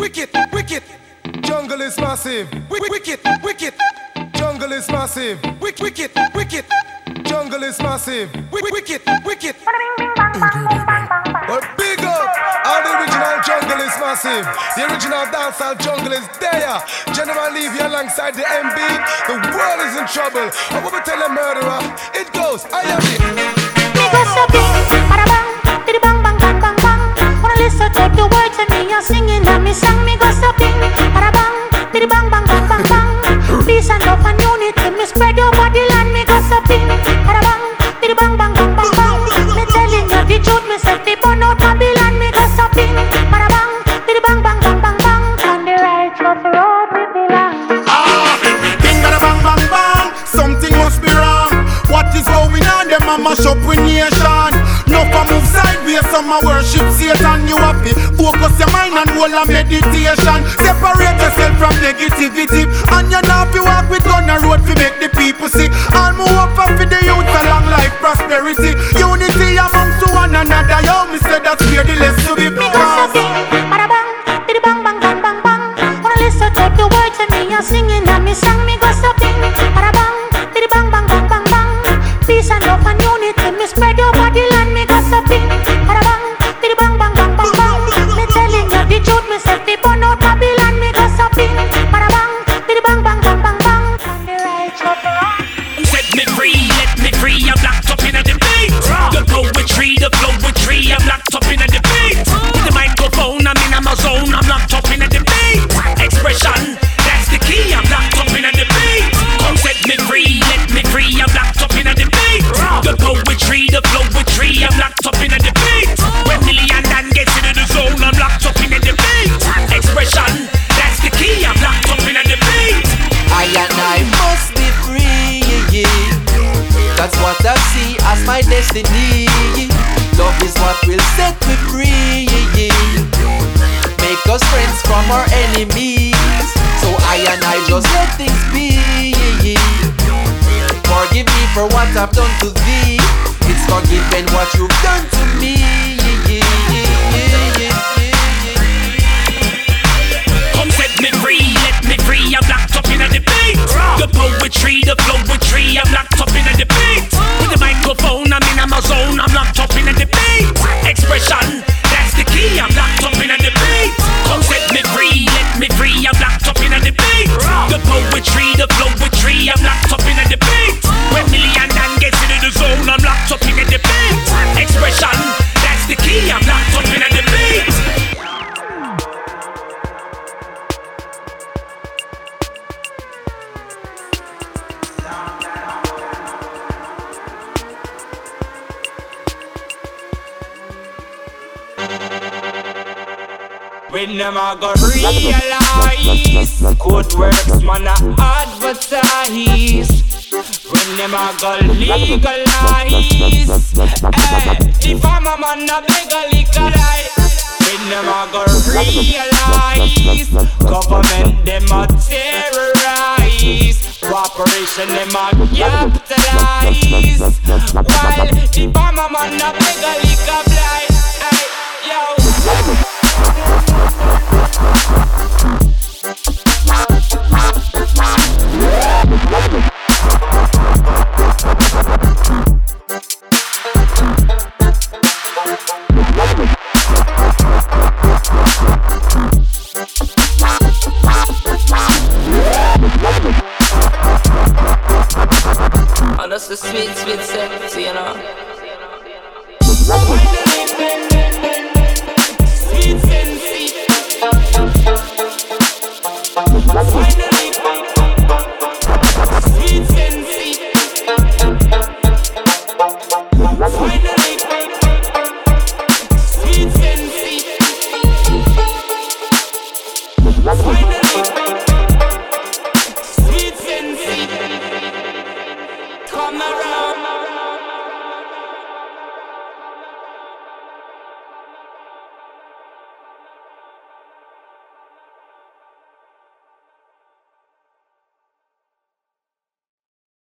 wicked, wicked. Jungle is massive. Wicked, wicked. Jungle is massive. Wicked, wicked. Jungle is massive. Wicked, wicked. But big up. All the original jungle is massive. The original dancehall jungle is there. General leave you alongside the MB. The world is in trouble. I will tell a murderer. It goes. I am it. Me go so bing, bada bang, bidi bang bang bang bang bang. Wanna listen to the words and me a singing and me song. Me go so bing, bada bang, bidi bang bang bang bang bang. Peace and love and unity. Me spread over the land. Me go so bing, bada bang, bidi bang bang bang bang bang. Me telling you the truth. Me say people know Babylon. Me go so bing, bada bang, bidi bang bang bang bang bang. On the righteous road we belong. Bing bada bang bang bang. Something must be wrong. What is going on? Them a mash up with nation. No for move sideways, some a worship Satan. You happy? Focus your mind and hold a meditation. Separate yourself from negativity. And you know if you walk with on the road to make the people see. All move up for the youth along life prosperity. Unity amongst one another. Yo, me say that's where the less to be. Me go so bing, bada bang, bidi bang bang bang bang bang. Wanna listen to the words and me a singing and me song. Me go so bing, bada bang, bidi bang bang bang bang bang. Peace and love and unity. Me spread over the land. Me go so bing, bada bang, bidi bang bang bang bang bang. Me telling you the truth. Me say people know Babylon. Me go so bing, bada bang, bidi bang bang bang bang bang. On the righteous road. Set me free, let me free. I'm locked up in a debate. The poetry, the poetry. I'm locked up in a debate. With the microphone, I'm in my zone. I'm locked up in a debate. Expression, that's the key. I'm locked up in a debate. Come set me free, let me free. I'm locked up in a debate. The poetry, the poetry. I'm locked up in a debate. When Million Dan gets into the zone, I'm locked up in a debate. Expression, that's the key. I'm locked up in a debate. I and I must be free, yeah. That's what I see as my destiny. Love is what will set me free, yeah. Make us friends from our enemies. So I and I just let things be, yeah. Forgive me for what I've done to thee. It's forgiven what you've done to me, yeah. Come set me free, let me free. I'm locked up in a debate. The poetry, the poetry. I'm locked up in a debate. With the microphone, I'm in my zone. I'm locked up in a debate. Expression, that's the key. I'm locked up in a debate. Come set me free, let me free. I'm locked up in a debate. The poetry, the poetry. I'm locked up in a debate. When Million Dan gets into the zone, I'm locked up in a debate. Expression, that's the key. I'm locked up in a debate. When them a go realize good works man a advertise. When them a go legalize, the farmer man a beg a legalize. When them a go realize government them a terrorize. Corporation them a capitalize. While the farmer man a beg a legalize. Yo.